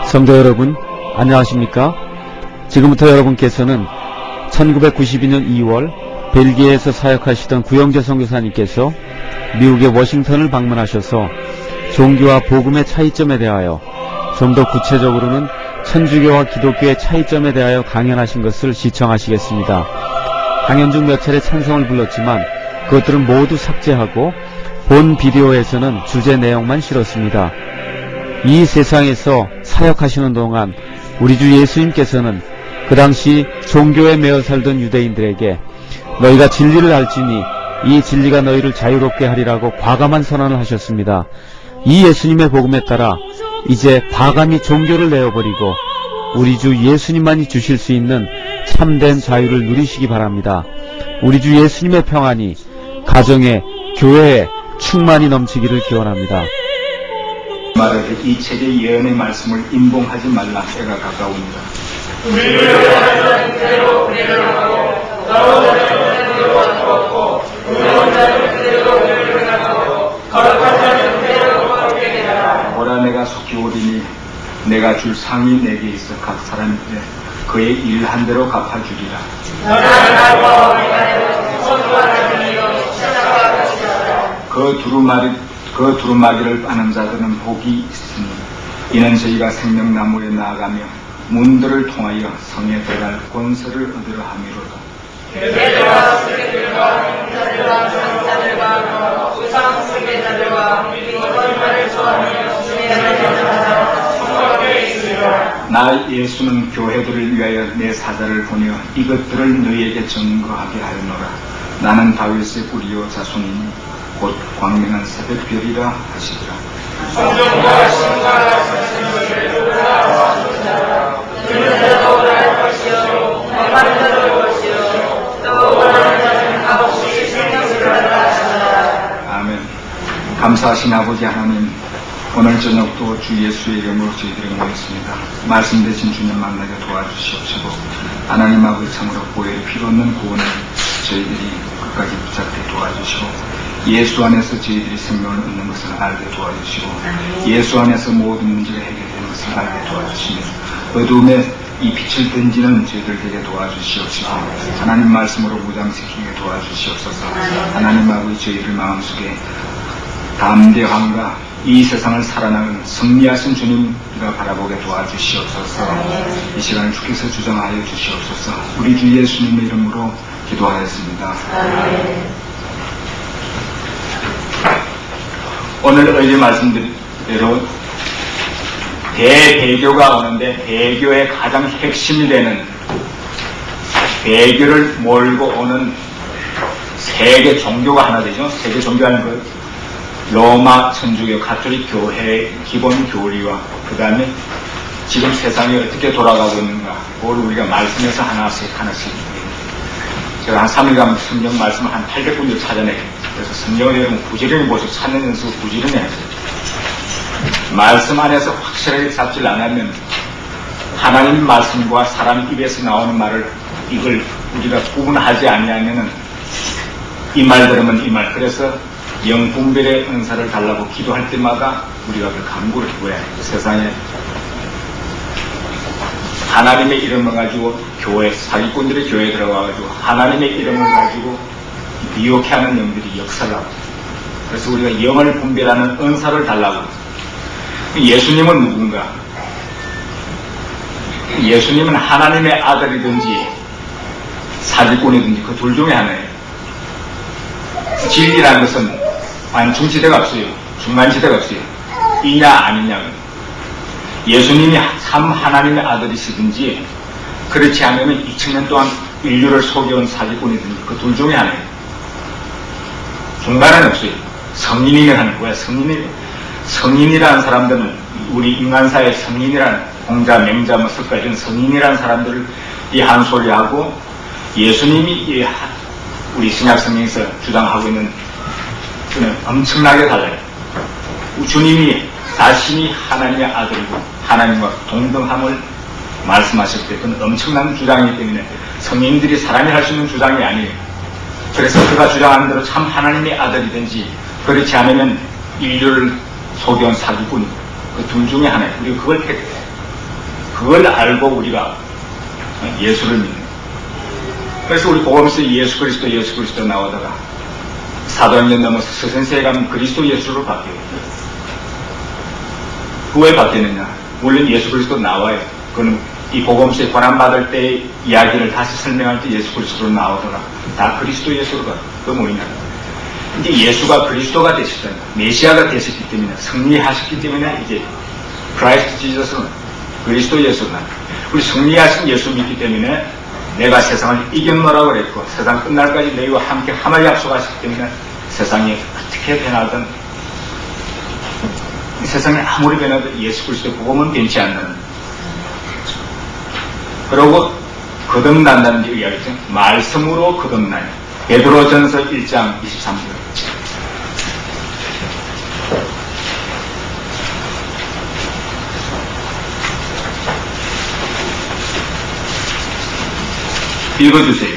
성도 여러분, 안녕하십니까? 지금부터 여러분께서는 1992년 2월 벨기에에서 사역하시던 구영재 선교사님께서 미국의 워싱턴을 방문하셔서 종교와 복음의 차이점에 대하여 좀 더 구체적으로는 천주교와 기독교의 차이점에 대하여 강연하신 것을 시청하시겠습니다. 강연 중 몇 차례 찬성을 불렀지만 그것들은 모두 삭제하고 본 비디오에서는 주제 내용만 실었습니다. 이 세상에서 사역하시는 동안 우리 주 예수님께서는 그 당시 종교에 매여 살던 유대인들에게 너희가 진리를 알지니 이 진리가 너희를 자유롭게 하리라고 과감한 선언을 하셨습니다. 이 예수님의 복음에 따라 이제 과감히 종교를 내어버리고 우리 주 예수님만이 주실 수 있는 참된 자유를 누리시기 바랍니다. 우리 주 예수님의 평안이 가정에, 교회에 충만히 넘치기를 기원합니다. 말하되 이 책의 예언의 말씀을 임봉하지 말라. 때가 가까우니라. 우리를 원하는 그대로 그대로하고 나오는 그대로 두었고 우리는 자는 그대로 그대로하고 거룩한 자는 그대로 거룩하게 하라. 보라, 내가 속히 오리니 내가 줄 상이 내게 있어 각 사람에게 그의 일한 대로 갚아주리라. 그 두루마기를 빠는 자들은 복이 있으니 이는 저희가 생명나무에 나아가며 문들을 통하여 성에 들어갈 권세를 얻으려 함이로다. 계들과 수레들과 행자들과 장자들과 우상 수계자들과 그리고 거짓말을 좋아하며 주님의 자들과 성곽에 있으리라. 나 예수는 교회들을 위하여 내 사자를 보내어 이것들을 너희에게 증거하게 하였노라. 나는 다윗의 뿌리요 자손이니 곧 광명한 새벽별이라 하시더라. 성령과 신과 자신을 누구나 그는 자도 할 것이요 원하는 자도 할 것이요 또 원하는 자는 값없이 생명을 받으라 하시더라. 아멘. 감사하신 아버지 하나님, 오늘 저녁도 주 예수의 이름으로 저희들이 모였습니다. 말씀 대신 주님 만나게 도와주시옵시고 하나님 아버지 참으로 보혈이 필요 없는 구원을 저희들이 끝까지 붙잡게 도와주시고 예수 안에서 저희들이 생명을 얻는 것을 알게 도와주시고 예수 안에서 모든 문제가 해결되는 것을 알게 도와주시며 어두움에 이 빛을 던지는 저희들 되게 도와주시옵시고 하나님 말씀으로 무장시키게 도와주시옵소서. 하나님 아버지 저희들 마음속에 담대함과 이 세상을 살아나는 승리하신 주님과 바라보게 도와주시옵소서. 이 시간을 주께서 주장하여 주시옵소서. 우리 주 예수님의 이름으로 기도하였습니다. 오늘 어제 말씀드린 대배교가 오는데 배교의 가장 핵심이 되는 배교를 몰고 오는 세계 종교가 하나 되죠. 세계 종교하는 것 로마 천주교 가톨릭 교회의 기본 교리와 그 다음에 지금 세상이 어떻게 돌아가고 있는가 그걸 우리가 말씀에서 하나씩 제가 한 3일간 성경 말씀을 한 800군데 찾아내요. 그래서 성경을 여러분 부지런히 보시고 찾는 연습을 부지런히 하세요. 말씀 안에서 확실하게 잡지 않으면 하나님 말씀과 사람 입에서 나오는 말을 이걸 우리가 구분하지 않으면은 이 말 들으면 이 말. 그래서 영분별의 은사를 달라고 기도할 때마다 우리가 그 간구를 구해야 해요. 세상에 하나님의 이름을 가지고 교회, 사기꾼들이 교회에 들어가가지고 하나님의 이름을 가지고 미혹해 하는 영들이 역사를 하고 그래서 우리가 영을 분별하는 은사를 달라고 예수님은 누군가? 예수님은 하나님의 아들이든지 사기꾼이든지 그 둘 중에 하나예요. 진리라는 것은 완충지대가 없어요. 중간지대가 없어요. 이냐 아니냐. 예수님이 참 하나님의 아들이시든지 그렇지 않으면 2000년 동안 인류를 속여온 사기꾼이든지 그 둘 중에 하나예요. 중간은 없어요. 성인이라는 거야. 성인이라는 사람들은 우리 인간사의 성인이라는 공자, 맹자, 석가 이런 성인이라는 사람들을 이 한 소리 하고 예수님이 우리 신약 성경에서 주장하고 있는 그는 엄청나게 달라요. 주님이 자신이 하나님의 아들이고 하나님과 동등함을 말씀하실 때 그건 엄청난 주장이기 때문에 성인들이 사람이 할 수 있는 주장이 아니에요. 그래서 그가 주장하는 대로 참 하나님의 아들이든지 그렇지 않으면 인류를 속여온 사기꾼 그 둘 중에 하나예요. 우리가 그걸 택해. 그걸 알고 우리가 예수를 믿는 거예요. 그래서 우리 복음에서 예수 그리스도 나오다가 사도행전 넘어서 서선세에 가면 그리스도 예수로 바뀌어요. 그 왜 바뀌느냐? 물론 예수 그리스도 나와요. 그건 이 복음서에 권한받을 때 이야기를 다시 설명할 때 예수 그리스도로 나오더라. 다 그리스도 예수로 바뀌어요. 그건 뭐냐? 이제 예수가 그리스도가 되셨잖아요. 메시아가 되셨기 때문에, 승리하셨기 때문에 이제 크라이스트 지저스는 그리스도 예수는 우리 승리하신 예수 믿기 때문에 내가 세상을 이겼노라고 그랬고 세상 끝날까지 너희와 함께 함을 약속하셨기 때문에 세상이 어떻게 변하든 세상이 아무리 변하든 예수 그리스도 복음은 변치 않는. 그러고 거듭난다는 게 이야기죠. 말씀으로 거듭나요. 베드로전서 1장 23절. 읽어주세요.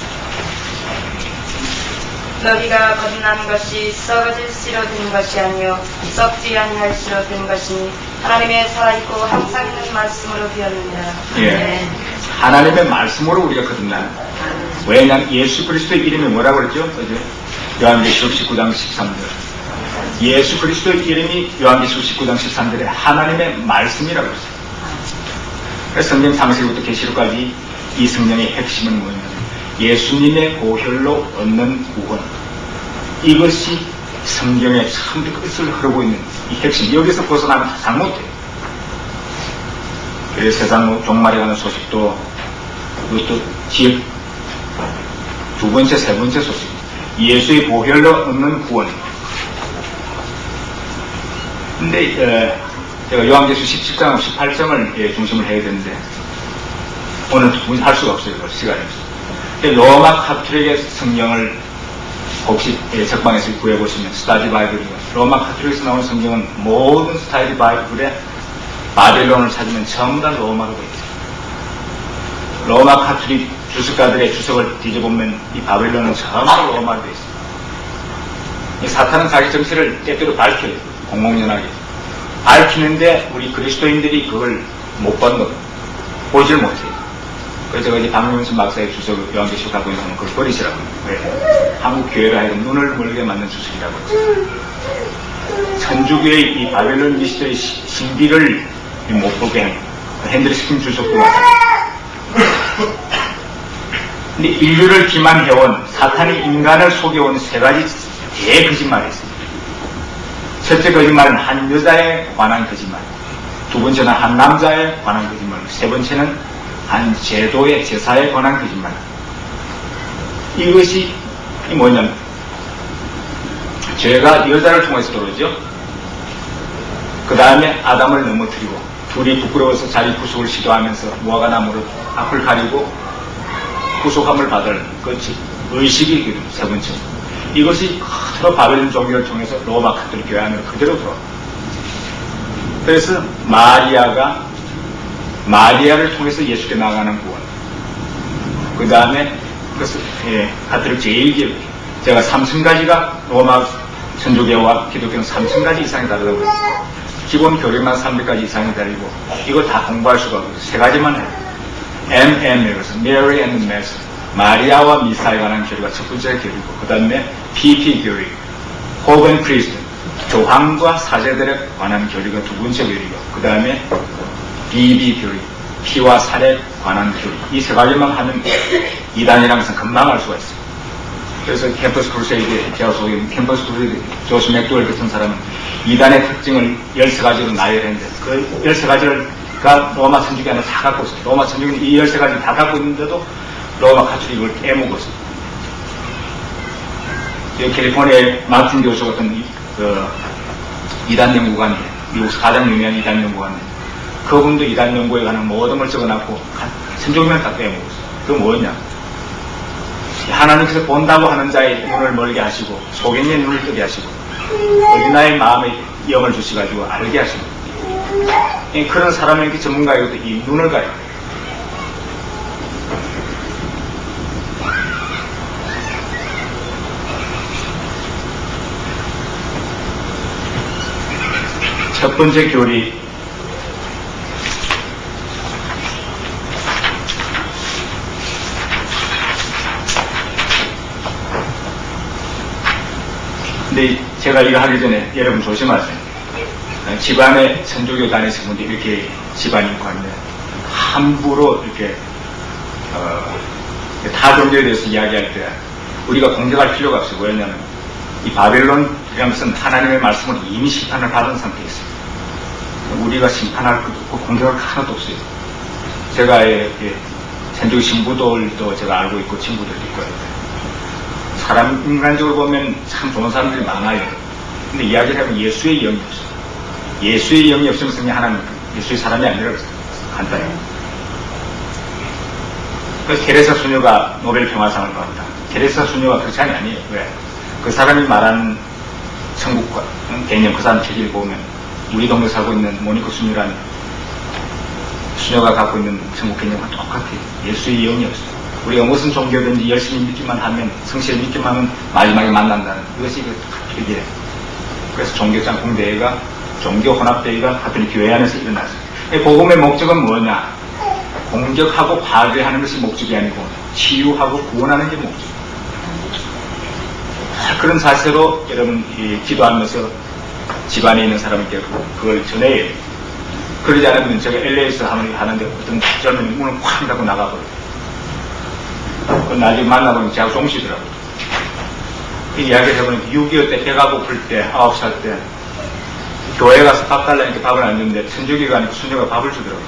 너희가 거듭나는 것이 썩어질 씨로 된 것이 아니요 썩지 아니할 씨로 된 것이니 하나님의 살아있고 항상 있는 말씀으로 되었느니라. 예. 하나님의 말씀으로 우리가 거듭나는. 왜냐하면 예수 그리스도의 이름이 뭐라고 그랬죠? 요한계시록 19장 13절. 예수 그리스도의 이름이 요한계시록 19장 13절에 하나님의 말씀이라고 했어요. 그래서 성경 창세기부터 계시록까지 이 성경의 핵심은 뭐냐면 예수님의 보혈로 얻는 구원. 이것이 성경의 참 끝을 흐르고 있는 이 핵심. 여기서 벗어나면 잘 못해요. 그래서 세상 종말에 가는 소식도 그것도 지역 두 번째, 세 번째 소식. 예수의 보혈로 얻는 구원. 근데 제가 요한계시록 17장, 18장을 중심을 해야 되는데 오늘 할 수가 없어요. 시간이 없어요. 로마 카톨릭의 성경을 혹시 책방에서 구해보시면 스타디 바이블이요. 로마 카톨릭에서 나오는 성경은 모든 스타디 바이블에 바벨론을 찾으면 전부 다 로마로 되어 있어요. 로마 카톨릭 주석가들의 주석을 뒤져보면 이 바벨론은 전부 다 로마로 되어 있어요. 이 사탄은 자기 정체를 때때로 밝혀요. 공공연하게. 밝히는데 우리 그리스도인들이 그걸 못 본 겁니다. 보질 못해요. 그래서 제가 이제 박명순 박사의 주석을 요한계시록 갖고 있는 그걸 버리시라고. 왜? 한국 교회를 하여금 눈을 멀게 만든 주석이라고 했죠. 천주교의 이 바벨론 미스터리 신비를 못 보게 한 핸드리 스킨 주석도 마찬가지. 근데 인류를 기만해온 사탄이 인간을 속여온 세 가지 대거짓말이 있습니다. 첫째 거짓말은 한 여자에 관한 거짓말, 두 번째는 한 남자에 관한 거짓말, 세 번째는 한 제도의 제사에 관한 거짓말. 이것이 뭐냐면 죄가 여자를 통해서 들어오죠. 그 다음에 아담을 넘어뜨리고 둘이 부끄러워서 자기 구속을 시도하면서 무화과 나무로 앞을 가리고 구속함을 받을 것이 의식이 세 번째. 이것이 그대로 바벨론 종교를 통해서 로마 카톨릭 교회 안으로 그대로 들어와. 그래서 마리아를 통해서 예수께 나가는 구원. 그 다음에 카톨릭 제1교회. 제가 3,000가지가 로마 천주교와 기독교는 3,000가지 이상이 다르다고 그랬어요. 기본 교리만 300가지 이상이 다르고 이거 다 공부할 수가 없어요. 세 가지만 해요. MM이라서 Mary and Mass. 마리아와 미사에 관한 교리가 첫 번째 교리고 그 다음에 PP 교리, Pope and Priest, 교황과 사제들에 관한 교리가 두 번째 교리고 그 다음에 BB 교리, 피와 살에 관한 교리. 이 세 가지만 하면 이단이라는 것은 금방 알 수가 있어요. 그래서 캠퍼스 크루세이드, 제가 소개한 캠퍼스 크루세이드 조시 맥도웰 같은 사람은 이단의 특징을 13가지로 나열했는데 그 13가지가 로마 천주교는 다 갖고 있어요. 로마 천주교는 이 13가지를 다 갖고 있는데도 로마 카톨릭을 깨먹었어요. 캘리포니아의 마틴 교수 같은 이단 연구관이 미국에서 가장 유명한 이단 연구관이 그분도 이단 연구에 관한 모든 걸 적어놨고 천주교는 다 빼먹었어요. 그게 뭐냐? 하나님께서 본다고 하는 자의 눈을 멀게 하시고 소경의 눈을 뜨게 하시고 어린아이의 마음에 영을 주시가지고 알게 하시고 그런 사람에게 전문가이고도 이 눈을 가요. 첫 번째 교리 근데 제가 이거 하기 전에 여러분 조심하세요. 집안에 천주교 다니시는 분들 이렇게 집안이 있고 하는데 함부로 이렇게 타 종교에 대해서 이야기할 때 우리가 공격할 필요가 없어요. 왜냐하면 이 바벨론이라는 것은 하나님의 말씀을 이미 심판을 받은 상태에 있어요. 우리가 심판할 것도 없고 공격할 거 하나도 없어요. 제가 이렇게 천주교 신부들도 제가 알고 있고 친구들도 있고 사람 인간적으로 보면 참 좋은 사람들이 많아요. 근데 이야기를 하면 예수의 영이 없어요. 예수의 영이 없으면 그냥 하나님 예수의 사람이 아니라 간단해요. 그래서 테레사 수녀가 노벨 평화상을 받았다. 테레사 수녀가 그렇지 아니에요. 왜? 그 사람이 말하는 천국과 개념, 그 사람 체질을 보면 우리 동네 살고 있는 모니코 수녀라는 수녀가 갖고 있는 천국 개념과 똑같아요. 예수의 영이 없어요. 우리가 무슨 종교든지 열심히 믿기만 하면, 성실히 믿기만 하면 마지막에 만난다는 이것이 그 필기예요. 그래서 종교장 공대회가 종교혼합대회가 하여튼 교회 안에서 일어났어요. 복음의 목적은 뭐냐? 공격하고 파괴하는 것이 목적이 아니고 치유하고 구원하는 게 목적. 그런 사실로 여러분 기도하면서 집안에 있는 사람에게 그걸 전해요. 그러지 않으면 제가 LA에서 하는데 어떤 젊은이 문을 확 닫고 나가버려요. 나중에 만나보면 제가 종시더라고요. 이야기를 해보니까 6.25 때 배가 고플 때 9살 때 교회 가서 밥 달라니까 밥을 안 주는데 천주교가 아니고 수녀가 밥을 주더라고요.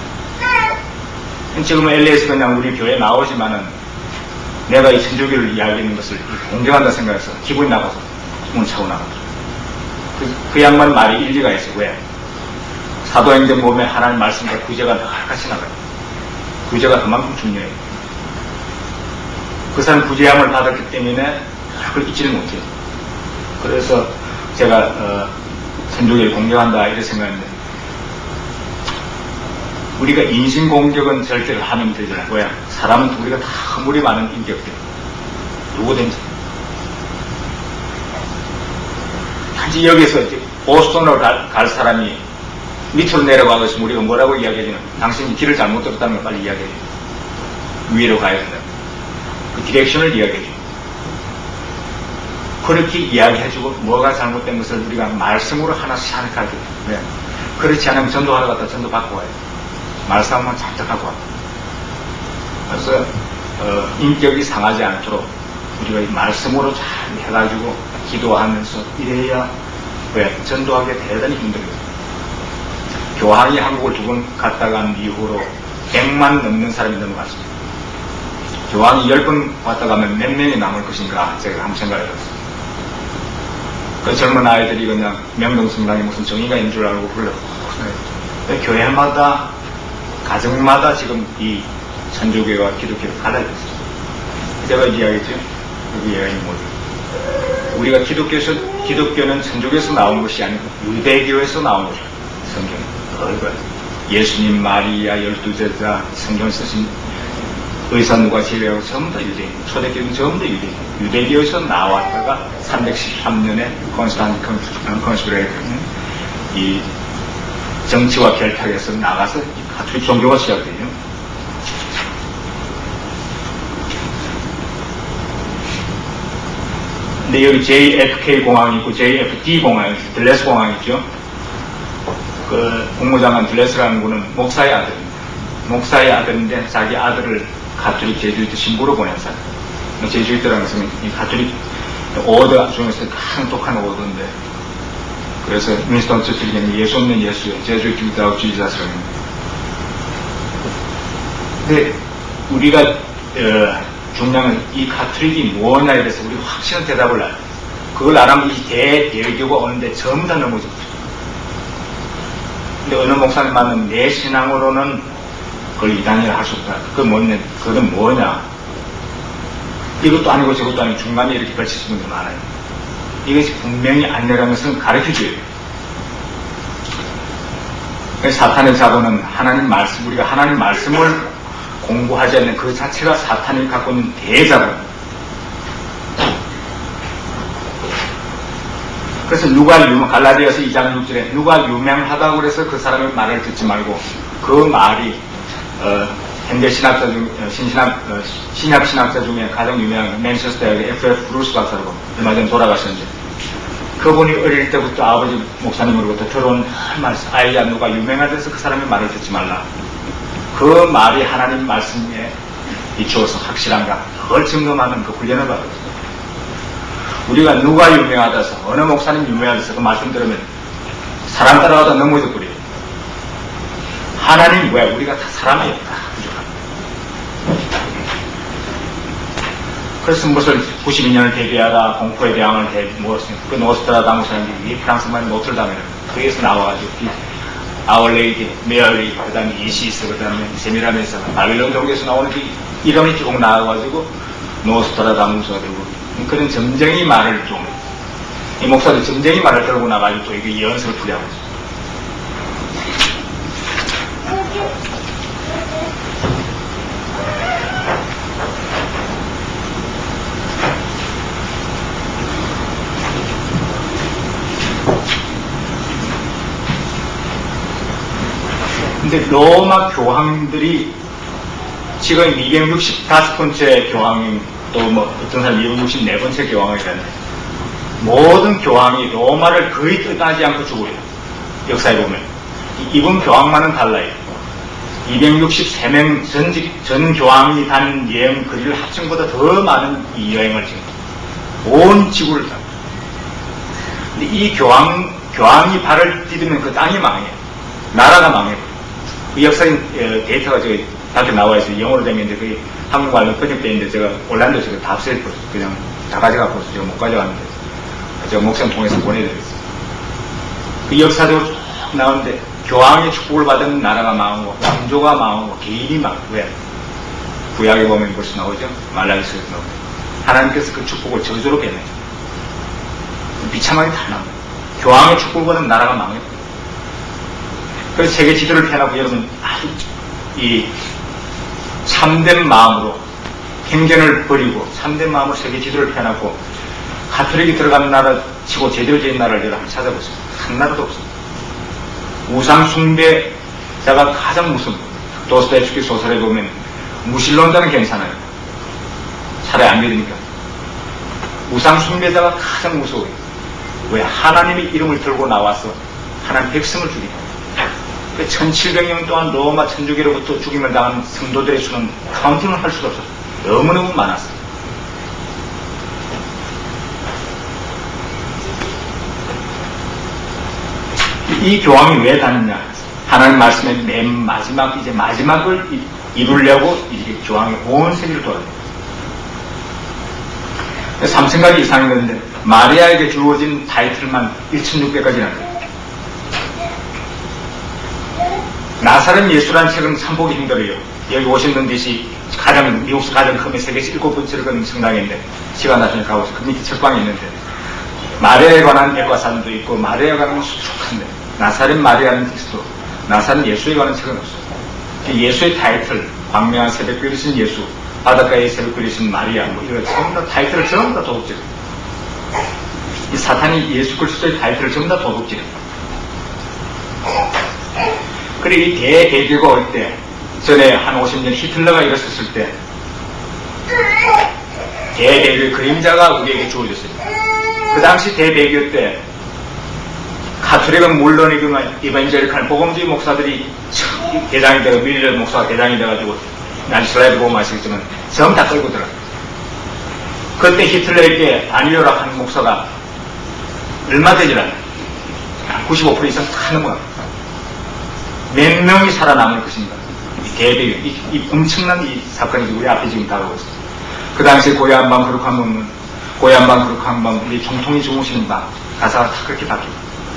지금은 LA에서 그냥 우리 교회에 나오지만은 내가 이 천주교를 이야기하는 것을 공경한다 생각해서 기분이 나빠서 문을 차고 나가더라고요. 그 양반 말이 일리가 있어요. 왜? 사도행전 보면 하나님 말씀과 구제가 늘 같이 나가요. 구제가 그만큼 중요해요. 그 사람 구제함을 받았기 때문에 그걸 잊지를 못해요. 그래서 제가 천주교를 공격한다 이렇게 생각했는데 우리가 인신공격은 절대로 하면 되잖아요. 왜? 사람은 우리가 다 허물이 많은 인격들 누구든지 단지 여기서 이제 보스턴으로 갈 사람이 밑으로 내려가고 있으면 우리가 뭐라고 이야기해주면 당신이 길을 잘못 들었다는 걸 빨리 이야기해요. 위로 가야 된다. 그 디렉션을 이야기해줘요. 그렇게 이야기해주고 뭐가 잘못된 것을 우리가 말씀으로 하나씩 가르쳐줘요. 왜? 그렇지 않으면 전도하러 갔다 전도 받고 와요. 말씀만 잔뜩 하고 와요. 그래서 인격이 상하지 않도록 우리가 이 말씀으로 잘 해가지고 기도하면서 이래야 왜? 전도하기에 대단히 힘들어요. 교황이 한국을 2번 갔다 간 이후로 100만 넘는 사람이 넘어갔습니다. 교황이 10번 왔다 가면 몇 명이 남을 것인가 제가 한번 생각을 해봤어요. 그 젊은 아이들이 그냥 명동성당에 무슨 정의가 있는 줄 알고 불러. 교회마다 가정마다 지금 이 천주교와 기독교가 갈라져 있어요. 제가 이야기했죠. 여기 이야기 뭐죠? 우리가 기독교는 천주교에서 나온 것이 아니고 유대교에서 나온 거죠. 성경은. 예수님, 마리아, 12제자, 성경 쓰신 의사 누가 제외하고 전부 다 유대인. 초대교회는 전부 다 유대인. 유대교에서 나왔다가 313년에 컨스피레이션 이 정치와 결탁에서 나가서 가톨릭 종교가 시작돼요. 근데 여기 JFK 공항이 있고 JFD 공항이 있고 들레스 공항이 있죠. 그 국무장관 들레스라는 분은 목사의 아들입니다. 목사의 아들인데 자기 아들을 가톨릭 제주이트 신부로 보낸 사람. 제주이트라는 것은 이 가톨릭 오더 중에서 가장 독한 오더인데 그래서 윈스턴 처칠이 예수 없는 예수요. 제주이트 without Jesus라는. 근데 우리가 중요한 이 가톨릭이 뭐냐 이래서 우리가 확실한 대답을 알아요. 그걸 알아면 이 대교가 오는데 전부 다 넘어져. 근데 어느 목사님 만나면 내 신앙으로는 그걸 이단이라 할 수 없다. 그건 뭐냐? 이것도 아니고 저것도 아니고 중간에 이렇게 걸치신 분들 많아요. 이것이 분명히 아니라는 것은 가르쳐줘야 돼요. 사탄의 자본은 하나님 말씀, 우리가 하나님 말씀을 공부하지 않는 그 자체가 사탄이 갖고 있는 대자본. 그래서 갈라디아서 2장 6절에 누가 유명하다고 그래서 그 사람의 말을 듣지 말고 그 말이 현대 신학 신학자 중에 가장 유명한 맨체스터 대학의 F.F. 브루스 박사라고 얼마 전에 돌아가셨는데 그분이 어릴 때부터 아버지 목사님으로부터 들어온 말씀, 아이야 누가 유명하돼서 그 사람의 말을 듣지 말라. 그 말이 하나님 말씀에 비추어서 확실한가 그걸 점검하는 그 훈련을 받았어요. 우리가 누가 유명하다서 어느 목사님 유명하다서 그 말씀 들으면 사람 따라가다 넘어져 버려요. 하나님 왜 우리가 다 사람이에요. 다 부족합니다. 그래서 무슨 92년을 대비하라 공포의 대항을 모았습니다. 그 노스트라다무스라는 이 프랑스말 노틀담이라는 거기에서 나와가지고 아울레이디, 메어리, 그 다음에 이시스, 그 다음에 세미라메스, 바빌론 종교에서 나오는 그 이름이 쭉 나와가지고 노스트라다무스가 되고 그런 점쟁이 말을 좀 이 목사들 점쟁이 말을 들고 나가지고 또 이게 연습을 풀이하고 있어요. 근데 로마 교황들이 지금 265번째 교황인 또 뭐 어떤 사람 264번째 교황이라는데 모든 교황이 로마를 거의 떠나지 않고 죽어요. 역사에 보면 이번 교황만은 달라요. 263명 전 교황이 다닌 여행 거리를 합성보다 더 많은 이 여행을 지금 온 지구를 다. 근데 이 교황이 발을 디디면 그 땅이 망해요. 나라가 망해요. 그 역사인 데이터가 저기 밖에 나와 있어요. 영어로 되면 이제 그게 한국말로 번역되어 있는데 제가 올란도 제가 다 없애버렸어요. 그냥 다 가져가고 제가 못 가져갔는데 제가 목사님 통해서 보내드렸어요. 그 역사적으로 쭉 나오는데 교황의 축복을 받은 나라가 망하고 왕조가 망하고 개인이 망하고 왜? 구약에 보면 벌써 나오죠. 말라기서에서 나오죠. 하나님께서 그 축복을 저주로 변해요. 비참하게 다 나옵니다. 교황의 축복을 받은 나라가 망해요. 그래서 세계 지도를 펴놓고 여러분 아주 이 참된 마음으로 편견을 버리고 참된 마음으로 세계 지도를 펴놓고 가톨릭이 들어가는 나라 치고 제대로 된 나라를 여러분 찾아보세요. 한 나라도 없습니다. 우상 숭배자가 가장 무섭고 도스토옙스키 소설에 보면 무신론자는 괜찮아요. 차라리 안 믿으니까. 우상 숭배자가 가장 무서워요. 왜? 하나님의 이름을 들고 나와서 하나님 백성을 죽이고 1700년 동안 로마 천주교로부터 죽임을 당한 성도들의 수는 카운팅을 할 수가 없었어요. 너무너무 많았어요. 이 교황이 왜 다녔냐? 하나님 말씀의 맨 마지막, 이제 마지막을 이루려고 이렇게 교황이 온 세계를 돌아다녔어요. 3,000가지 이상이 되는데 마리아에게 주어진 타이틀만 1,600가지나 돼요. 나사렛 예수라는 책은 참 보기 힘들어요. 여기 워싱턴 DC 미국에서 가장 크면 세계에서 7번째로 큰 성당인데 시간 나중에 가보세요. 그 밑에 책방이 있는데 마리아에 관한 백과사전도 있고 마리아에 관한 수족한데 나사렛 마리아는 텍스트, 나사렛 예수에 관한 책은 없어요. 예수의 타이틀, 광명한 새벽 그리신 예수, 바닷가에 새벽 그리신 마리아, 뭐 이런 전부 다 타이틀을 전부 다 도둑질해요. 이 사탄이 예수 그리스도의 타이틀을 전부 다 도둑질해요. 그리고 이 대개교가 올 때, 전에 한 50년 히틀러가 일었었을 때, 대개교의 그림자가 우리에게 주어졌어요. 그 당시 대개교 때, 가톨릭은 물론이지만 이반젤리칼 복음주의 목사들이 대장이 되고 밀러 목사가 대장이 돼가지고 난 슬라이드 보면 아시겠지만 전부 다 끌고 들어가요. 그때 히틀러에게 아니오라 하는 목사가 얼마 되질 않아요. 95% 이상 다 넘어가요. 몇 명이 살아남을 것인가. 이 대배경, 이 엄청난 이 사건이 우리 앞에 지금 다가오고 있어요. 그 당시에 고야한밤 그렇게 하면 고야한밤 그렇게 한 밤 우리 총통이 주무시는 밤 가사가 다 그렇게 바뀌고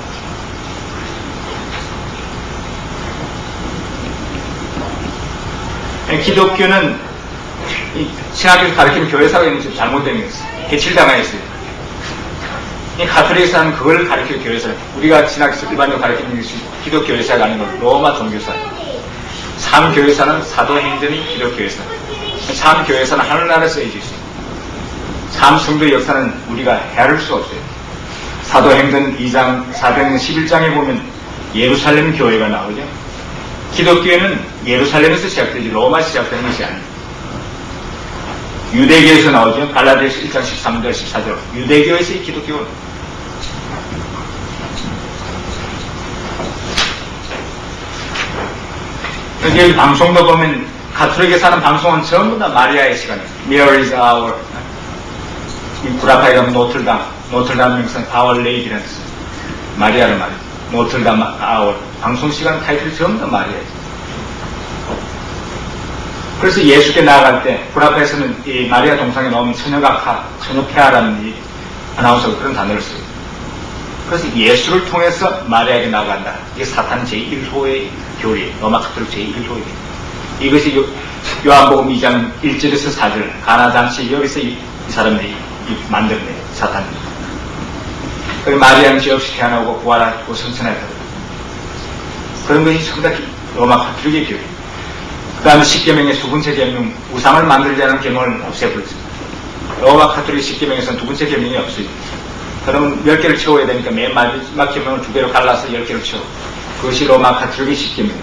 기독교는 신학교에서 가르치는 교회사가 있는 잘못된 게 있어요. 해칠당하였어요. 이 가톨릭에서 하는 그걸 가르치는 교회사. 우리가 신학에서 일반적으로 가르치는 것이 기독교회사가 아닌 건 로마 종교사예요. 참교회사는 사도행전이 기독교회사. 참교회사는 하늘나라에 쓰여져 있어요. 참성도의 역사는 우리가 헤아릴 수 없어요. 사도행전 2장, 사도행전 11장에 보면 예루살렘 교회가 나오죠. 기독교회는 예루살렘에서 시작되지 로마에서 시작되는 것이 아니에요. 유대교에서 나오죠. 갈라디아서 1장 13절 14절 유대교에서 이 기독교는 여기 방송도 보면 가톨릭에 사는 방송은 전부 다 마리아의 시간이에요. Mary's Hour. 이 구라파에 가면 노틀담 명성 Our Lady라는 뜻이에요. 마리아를 말해요. 노틀담 Hour. 방송 시간 타이틀이 전부 다 마리아예요. 그래서 예수께 나아갈 때 구라파에서는 이 마리아 동상에 넣으면 처녀폐하라는 이 아나운서가 그런 단어를 써요. 그래서 예수를 통해서 마리아에게 나아간다. 이게 사탄 제1호의 교리, 로마 가톨릭 제1호의 교리. 이것이 요한복음 2장 1절에서 4절 가나잔치 여기서 이 사람들이 만들어내요. 사탄이. 그리고 마리아는 죄 없이 태어나고 부활하고 성천하였다. 그런 것이 전부 다 로마 가톨릭의 교리. 그 다음에 십계명의 두 번째 계명, 우상을 만들지 않은 계명을 없애버렸습니다. 로마 가톨릭 십계명에서는 두 번째 계명이 없어요. 그러면 10개를 채워야 되니까 맨 마지막 계명을 2개로 갈라서 10개를 채워. 그것이 로마 가톨릭의 십계명.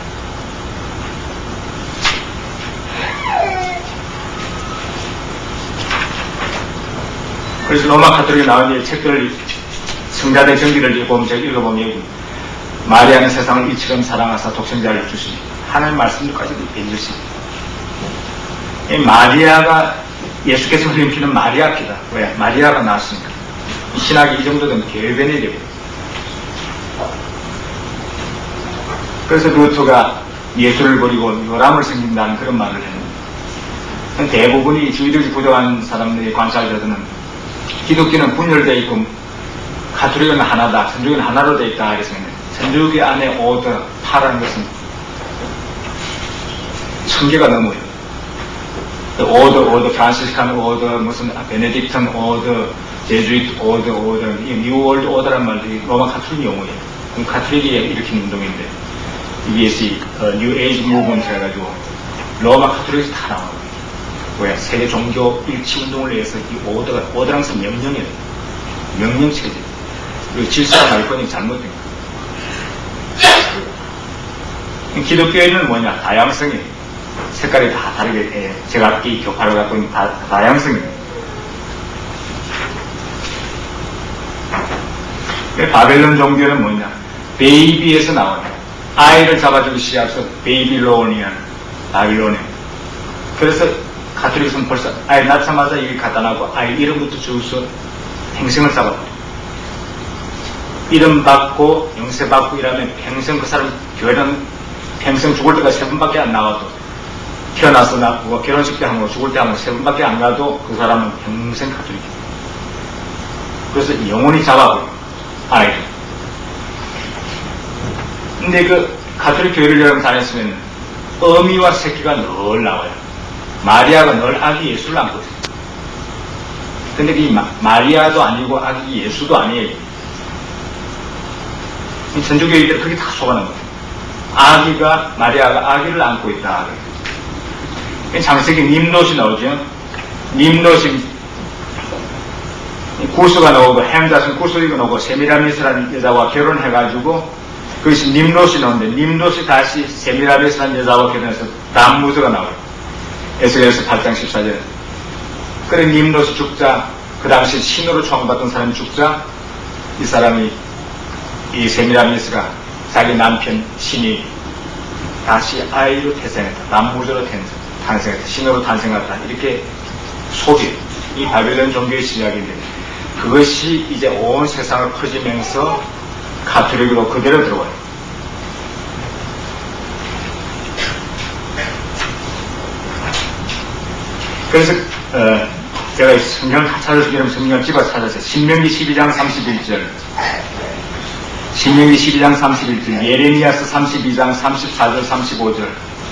그래서 로마 가톨릭에 나온 이 책들을 성자대 정기를 읽어보면 마리아는 세상을 이처럼 사랑하사 독생자를 주시니 하나님 말씀도까지도 해주십니다. 이 마리아가 예수께서 흘린 피는 마리아 피다. 왜? 마리아가 나왔으니까. 이 신학이 이 정도 되면 개변이 되고. 그래서 루터가 예수를 버리고 요람을 섬긴다는 그런 말을 해요. 대부분이 주의력이 부족한 사람들이 관찰자들은 기독교는 분열되어 있고 가톨릭은 하나다, 천주교는 하나로 되어 있다. 그래서 천주교 안에 오더, 파라는 것은 1000개가 넘어요. 오더, 프란시스칸 오더, 무슨 베네딕턴 오더, 제주이트 오더, 이 뉴월드 오더란 말이 로마 가톨릭 용어예요. 그럼 가톨릭이 일으킨 운동인데 이게 뉴 에이지 무브먼트 해가지고 로마 가톨릭에서 다 나와요. 왜? 세계 종교 일치 운동을 위해서 이 오더랑 서 명령이에요. 명령체제. 그리고 질서가 말권이 잘못된 거예요. 기독교에는 뭐냐? 다양성이에요. 색깔이 다 다르게, 제각기 교파를 갖고 있는 다양성이에요. 바벨론 종교는 뭐냐? 베이비에서 나와요. 아이를 잡아주기 시작해서 베이빌로니안, 바빌로니안. 그래서 가톨릭은 벌써 아이 낳자마자 이게 갖다 놔고 아이 이름부터 주어서 행생을 쌓아버려. 이름 받고 영세 받고 이러면 평생 그 사람 교회는 평생 죽을 때가 3번밖에 안 나와도 태어나서 낳고 결혼식 때 하고 죽을 때 하고 3번밖에 안 가도 그 사람은 평생 가톨릭이에요. 그래서 영원히 잡아버려 아이를. 근데 그 가톨릭 교회를 여러분 다녔으면 어미와 새끼가 늘 나와요. 마리아가 늘 아기 예수를 안고 있어요. 근데 이 마리아도 아니고 아기 예수도 아니에요. 이 천주교인들 그게 다 속아난 거예요. 아기가, 마리아가 아기를 안고 있다. 장세기 님롯이 나오죠. 님롯이 구스가 나오고 햄자슨 구스가 나오고 세미라미스라는 여자와 결혼해가지고 그것이 님롯이 나오는데 님롯이 다시 세미라미스라는 여자와 결혼해서 담무드가 나와요. 에스겔서 8장 14절. 그래 님롯이 죽자, 그 당시 신으로 총받던 사람이 죽자, 이 사람이 이 세미라미스가 자기 남편 신이 다시 아이로 태생했다. 남무드로 탄생했다. 신으로 탄생했다. 이렇게 속이 이 바벨론 종교의 시작인데 그것이 이제 온 세상을 퍼지면서 가톨릭으로 그대로 들어와요. 그래서 제가 성경을 다 찾아서 성경을 집어 찾았어요. 신명기 12장 31절, 신명기 12장 31절, 예레미야서 32장 34절 35절,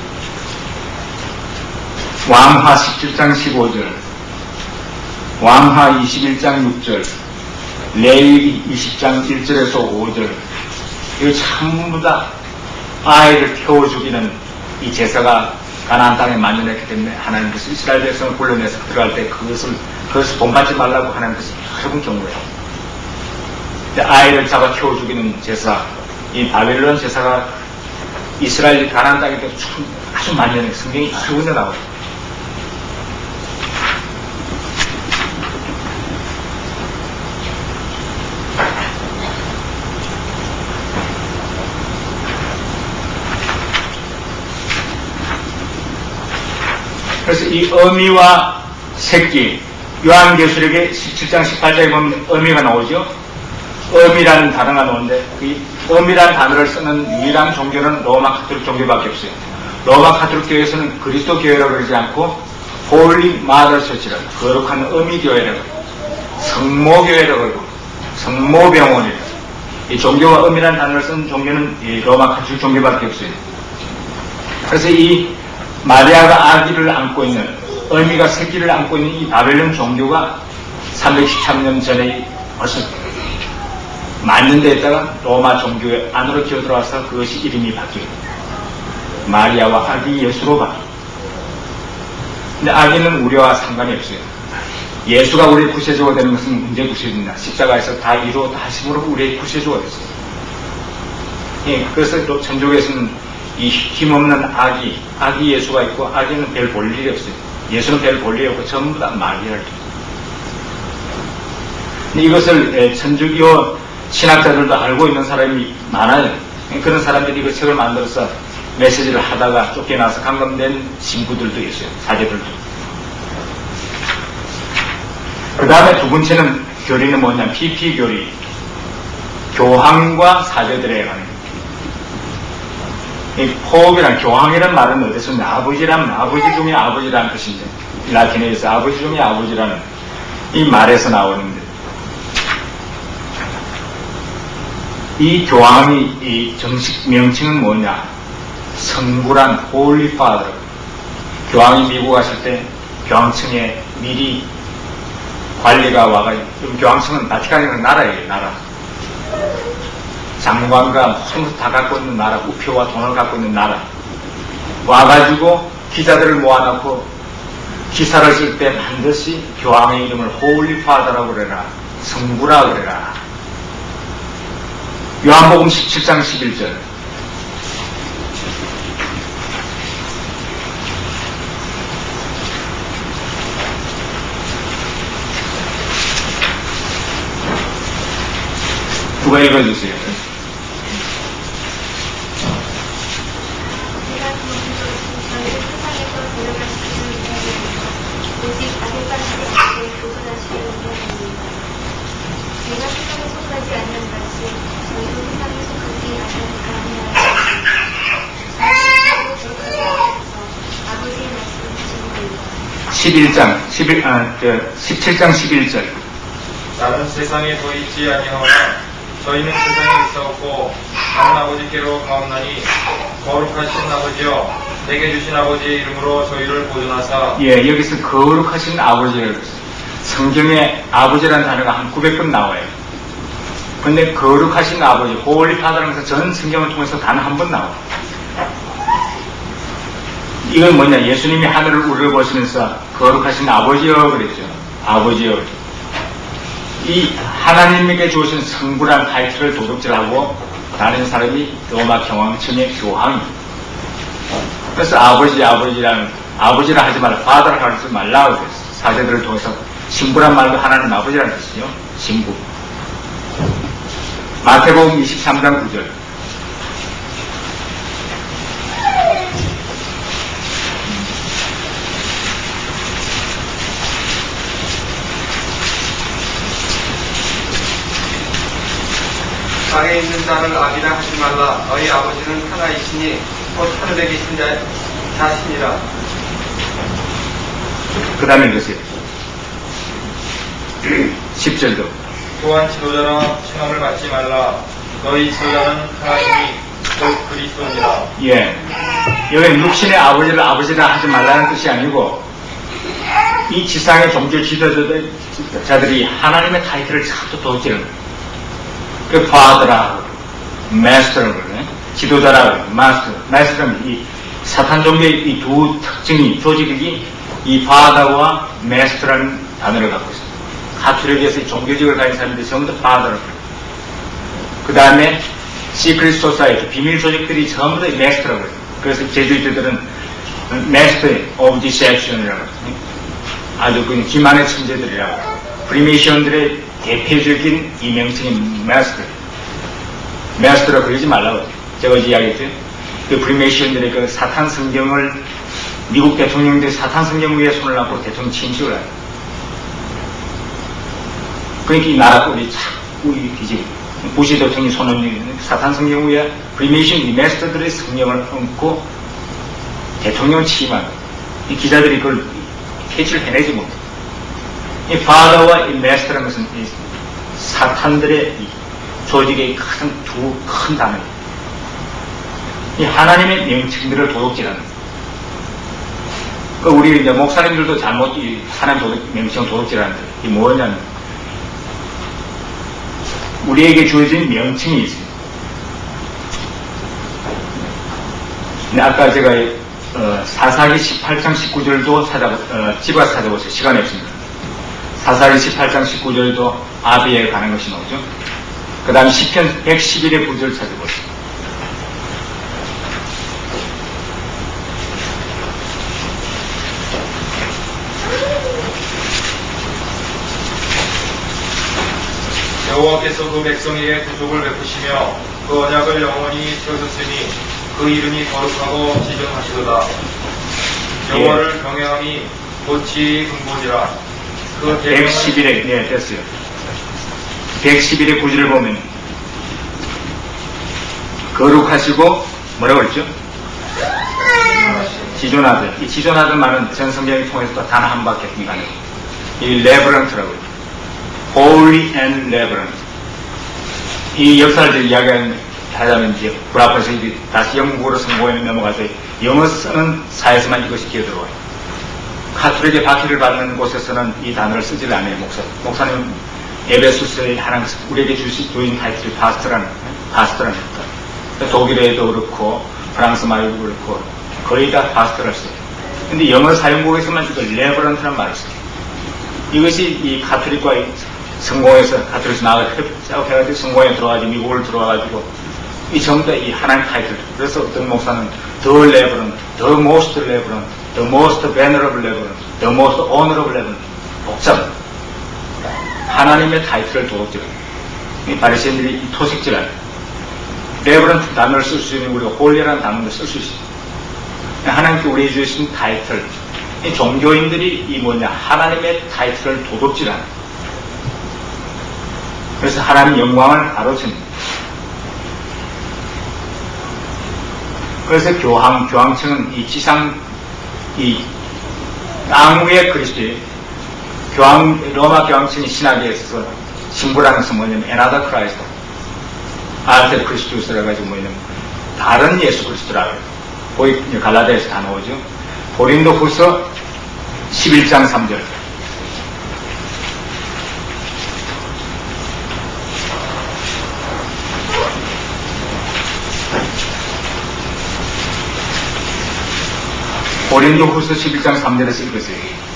왕하 17장 15절, 왕하 21장 6절, 레위기 20장 1절에서 5절. 이거 전부 다 아이를 태워 죽이는 이 제사가 가나안 땅에 만연했기 때문에 하나님께서 이스라엘 백성을 불러내서 들어갈 때 그것을 본받지 말라고 하나님께서 여러 번 경고해요. 아이를 잡아 태워 죽이는 제사, 이 바벨론 제사가 이스라엘 가나안 땅에 아주 만연해. 성경이 여러 군데 나와요. 이 어미와 새끼, 요한계시록의 17장 18장에 보면 어미가 나오죠. 어미라는 단어가 나오는데 그 어미라는 단어를 쓰는 유일한 종교는 로마 가톨릭 종교밖에 없어요. 로마 가톨릭 교회에서는 그리스도 교회라고 그러지 않고 홀리 마더 처치라고, 거룩한 어미 교회라고, 성모교회라고 그러고 성모병원이라고. 이 종교와 어미라는 단어를 쓴 종교는 이 로마 가톨릭 종교밖에 없어요. 그래서 이 마리아가 아기를 안고 있는, 어미가 새끼를 안고 있는 이 바벨론 종교가 313년 전에 벌써 만년 됐다가 로마 종교 안으로 기어들어와서 그것이 이름이 바뀌어요. 마리아와 아기 예수로 바뀌어요. 근데 아기는 우리와 상관이 없어요. 예수가 우리의 구세주가 되는 것은 문제 구세주입니다. 십자가에서 다 이루어 다심으로 우리의 구세주가 됐어요. 예, 그래서 또 천주교에서는 이 힘없는 아기 예수가 있고, 아기는 별 볼 일이 없어요. 예수는 별 볼 일이 없고 전부 다 마리아를 줍니다. 근데 이것을 천주교 신학자들도 알고 있는 사람이 많아요. 그런 사람들이 이거 책을 만들어서 메시지를 하다가 쫓겨나서 감금된 신부들도 있어요. 사제들도. 그 다음에 두 번째는 교리는 뭐냐면 PP 교리. 교황과 사제들에 관한. 이 포업이란, 교황이란 말은 어디서 아버지라면 아버지 중에 아버지라는 뜻인데, 라틴어에서 아버지 중에 아버지라는 이 말에서 나오는데, 이 교황이 이 정식 명칭은 뭐냐? 성부란 홀리 파더. 교황이 미국 갔을 때 교황청에 미리 관리가 와가지고, 교황청은 바티칸이라는 나라예요, 나라. 장관과 무슨 것 다 갖고 있는 나라, 우표와 돈을 갖고 있는 나라. 와가지고 기자들을 모아놓고 기사를 쓸 때 반드시 교황의 이름을 홀리 파더라고 그래라, 성부라고 그래라. 요한복음 17장 11절. 누가 읽어주세요. 세상에 속하지 않는 것이 저희도 세상에 속하지 않는 것이 17장 11절. 나는 세상에 더 있지 아니하오나 저희는 세상에 있사옵고 하는 아버지께로 가옵나니 거룩하신 아버지여 내게 주신 아버지의 이름으로 저희를 보존하사. 예, 여기서 거룩하신 아버지라고 했어요. 성경에 아버지라는 단어가 한 900번 나와요. 근데 거룩하신 아버지, 홀리 파더라면서 전 성경을 통해서 단 한 번 나와요. 이건 뭐냐? 예수님이 하늘을 우러보시면서 거룩하신 아버지여 그랬죠. 아버지여. 이 하나님에게 주신 성부란 타이틀을 도둑질하고 다른 사람이 로마 경황청의 교황입니다. 그래서 아버지라 하지 말라, 파더라 하지 말라고 그랬어요. 사제들을 통해서 신부란 말도 하나님 아버지라는 뜻이죠. 신부. 마태복음 23장 9절. 땅에 있는 자를 아비라 하지 말라. 너희 아버지는 하나이시니 곧 하늘에 계신 자신이라. 그 다음에 읽으세요. 10절도. 또한 지도자라 칭함을 받지 말라. 너희 지도자는 하나님이 곧 그리스도니라. 예. 여기 육신의 아버지를 아버지라 하지 말라는 뜻이 아니고, 이 지상의 종교 지도자들이 하나님의 타이틀을 자꾸 도둑질하는 거예요. 그 파더라고, 마스터라고 그러네. 지도자라고, 마스터는 이 사탄 종교의 이 두 특징이, 조직이 이 파더와 마스터라는 단어를 갖고 있습니다. 가톨릭에서 종교직을 가진 사람들이 전부 다 파더라고 그래요. 그 다음에 시크릿 소사이티, 비밀 조직들이 전부 다 마스터라고 그래요. 그래서 제주이트들은 마스터 오브 디셉션이라고 그래요. 아주 그 기만의 천재들이라고 해요. 프리메이션들의 대표적인 이 명칭이 마스터라 그러지 말라고 해요. 제가 어제 이야기했죠. 그 프리메이션들의 그 사탄 성경을 미국 대통령들이 사탄 성경 위에 손을 얹고 대통령 침식을 해요. 그러니까 이 나라 꼴이 자꾸 뒤집어. 부시 대통령이 손을 얹는 사탄 성경 위에 프리메이션 이 메스터들의 성경을 얹고 대통령을 취임한 이 기자들이 그걸 캐치를 해내지 못해. 이 파더와 이 메스터라는 것은 이 사탄들의 이 조직의 두 큰 단어예요. 이 하나님의 명칭들을 도둑질하는. 그 우리 이제 목사님들도 잘못 이 하나님 명칭을 도둑질하는데 이 뭐냐면 우리에게 주어진 명칭이 있습니다. 근데 아까 제가 사사기 18장 19절도 집어서 찾아보세요. 시간이 없습니다. 사사기 18장 19절도 아비에 관한 것이 나오죠. 그 다음 시편 111의 9절 찾아보세요. 여호와께서 그 백성에게 구속을 베푸시며 그 언약을 영원히 세우셨으니 그 이름이 거룩하고 지존하시도다. 여호와를 경외함이 도치 근본이라. 그 111에 네 됐어요. 111의 9절을 보면 거룩하시고 뭐라고 그랬죠? 지존하들. 이 지존하들 말은 전 성경을 통해서 단 한 밖에 안 해요. 이 레버런트라고 해요. Holy and Reverent. 이 역사를 이야기하자면 이제 불합해서 다시 영국어로 성공에 넘어가서 영어 쓰는 사회에서만 이것이 기어들어와요. 카톨릭의 박해를 받는 곳에서는 이 단어를 쓰질 않아요. 목사님 에베소서의 하나님 우리에게 주인 타이틀이 파스터라는 독일에도 그렇고 프랑스 말도 그렇고 거의 다 파스터를 써요. 근데 영어 사용국에서만 이걸 레버런트라는 말을 써요. 이것이 이 카톨릭과 성공해서 가톨릭에서 싸워해가지고 성공에 들어와가지고 미국을 들어와가지고 이 전부 다 이 하나님 타이틀. 그래서 어떤 목사는 The Reverend, The Most Reverend, The Most Venerable Reverend, The Most Honorable Reverend. 복잡. 하나님의 타이틀을 도둑질하는. 이 바리새인들이 이 토식질하는. 레버런트 단어를 쓸 수 있는 우리가 홀리라는 단어를 쓸 수 있어요. 하나님께 우리에게 주신 타이틀. 이 종교인들이 이 뭐냐 하나님의 타이틀을 도둑질하는. 그래서 하나님 영광을 가로챈다. 그래서 교황청은 이 지상 이 땅 위의 그리스도의 로마 교황청이 신학에 있어서 신부라는 것은 뭐냐면 에나더 크라이스트, 알테르 크리스투스라 가지고 뭐냐면 다른 예수 그리스도라고 해요. 갈라디아에서 다 나오죠. 고린도후서 11장 3절. 고린도후서 11장 3절에서 읽으세요.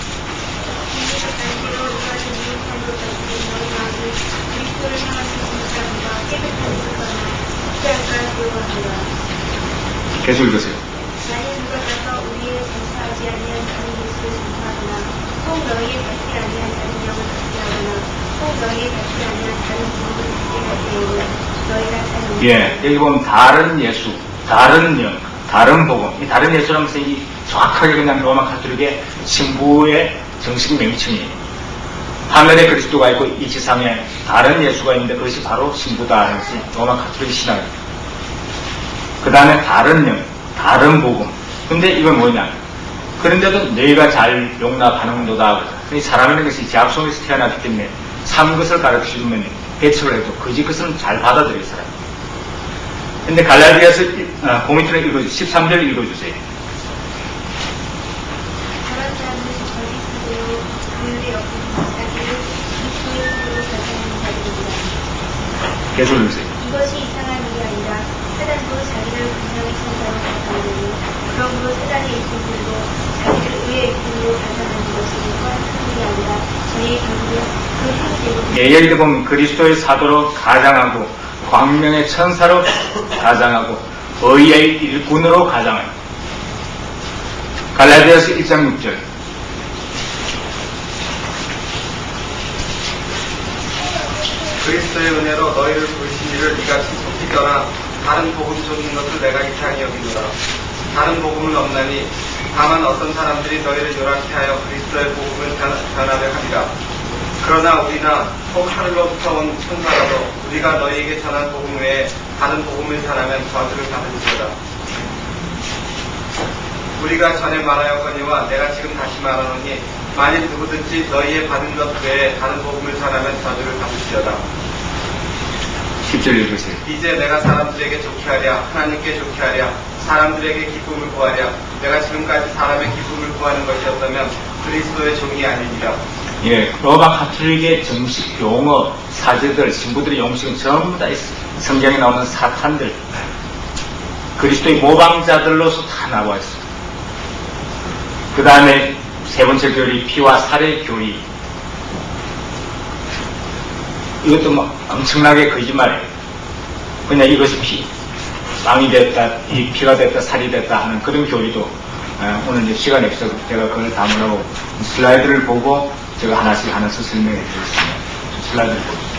계속 읽으세요. 만일 누가 가서 우리의 전파하지 아니한 다른 예수를 전파하거나 혹 너희의 받지 아니한 다른 영을 받게 하거나 혹 너희의 받지 아니한 다른 복음을 받게 할 때에는 너희가 사는 예, 여기 보면 다른 예수, 다른 영, 다른 복음. 이 다른 예수라는 것은 이 정확하게 그냥 로마 카톨릭의 신부의 정식 명칭이에요. 하늘에 그리스도가 있고 이 지상에 다른 예수가 있는데 그것이 바로 신부다 하는 것이 로마 카톨릭 신학이에요. 그 다음에 다른 영, 다른 복음. 근데 이건 뭐냐? 그런데도 너희가 잘 용납하는도다. 사람이라는 것이 제약 속에서 태어났기 때문에 참 것을 가르쳐주면 배척을 해도 거짓 것은 잘 받아들여요, 사람. 근데 갈라디아서 고민투를 읽어주세요. 13절 읽어주세요. 저런 자는 거짓으로 그들의 없는 자기를 그리스도의 손으로 결정하는 자들입니다. 계속 읽으세요. 이것이 이상한 일이 아니라 사단도 자기를 분명히 천사로 가르쳐오느니 그러므로 사단의 일꾼들도 자기를 의의 일꾼으로 가르쳐하는 것이 뻔한 일이 아니라 저희의 경우는 그 행위대로 예, 예를 들어 보면 그리스도의 사도로 가장하고 광명의 천사로 가장하고 의의 일꾼으로 가장하고 갈라디아서 1장 6절. 그리스도의 은혜로 너희를 부르신 이를 네가 속히 떠나 다른 복음 속인 것을 내가 이상히 여기노라. 다른 복음을 없나니 다만 어떤 사람들이 너희를 요란케 하여 그리스도의 복음을 변하려 하리라. 그러나 우리나 혹 하늘로부터 온 천사라도 우리가 너희에게 전한 복음 외에 다른 복음을 전하면 저주를 받을지어다. 우리가 전에 말하였거니와 내가 지금 다시 말하노니 만일 누구든지 너희의 받은 것 외에 다른 복음을 전하면 저주를 받을지어다. 10절 읽으세요. 이제 내가 사람들에게 좋게 하랴 하나님께 좋게 하랴 사람들에게 기쁨을 구하랴 내가 지금까지 사람의 기쁨을 구하는 것이었다면 그리스도의 종이 아니니라. 예, 로마 가톨릭의 정식 용어, 사제들, 신부들의 용식은 전부 다 성경에 나오는 사탄들, 그리스도의 모방자들로서 다 나와 있습니다. 그 다음에 세 번째 교리, 피와 살의 교리. 이것도 막 엄청나게 거짓말이에요. 그냥 이것이 빵이 됐다, 이 피가 됐다, 살이 됐다 하는 그런 교리도 오늘 이제 시간이 없어서 제가 그걸 담으라고 슬라이드를 보고 제가 하나씩 설명해 드리겠습니다. 슬라이드를 보죠.